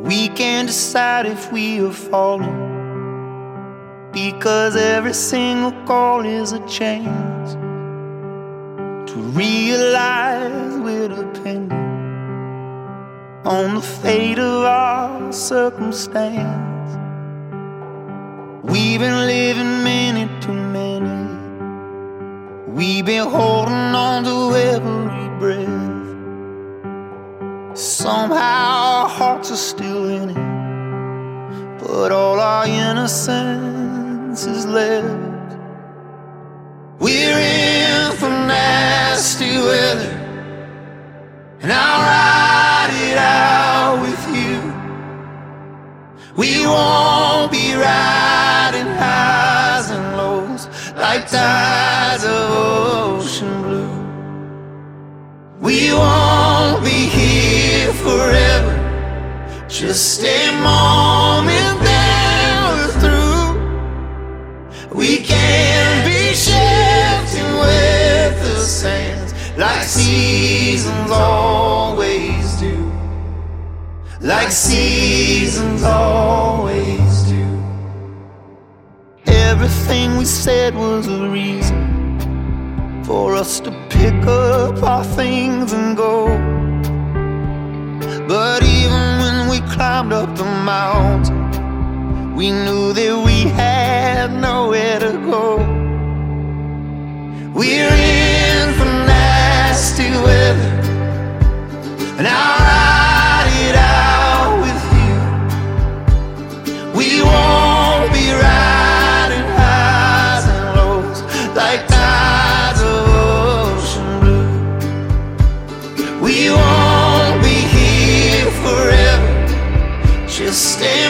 We can't decide if we are falling, because every single call is a chance to realize we're dependent on the fate of our circumstance. We've been living minute to minute, we've been holding on to every breath. Somehow our hearts are still in it, but all our innocence is left. We're in for nasty weather, and I'll ride it out with you. We won't be riding highs and lows like tides of ocean blue. We won't be here forever, just a moment, then we're through. We can be shifting with the sands like seasons always do, like seasons always do. Everything we said was a reason for us to pick up our things and go. But even when we climbed up the mountain, we knew that we had nowhere to go. We're in for nasty weather, and I'll ride it out with you. We won't be riding highs and lows like tides of ocean blue. We won't be here forever, just stay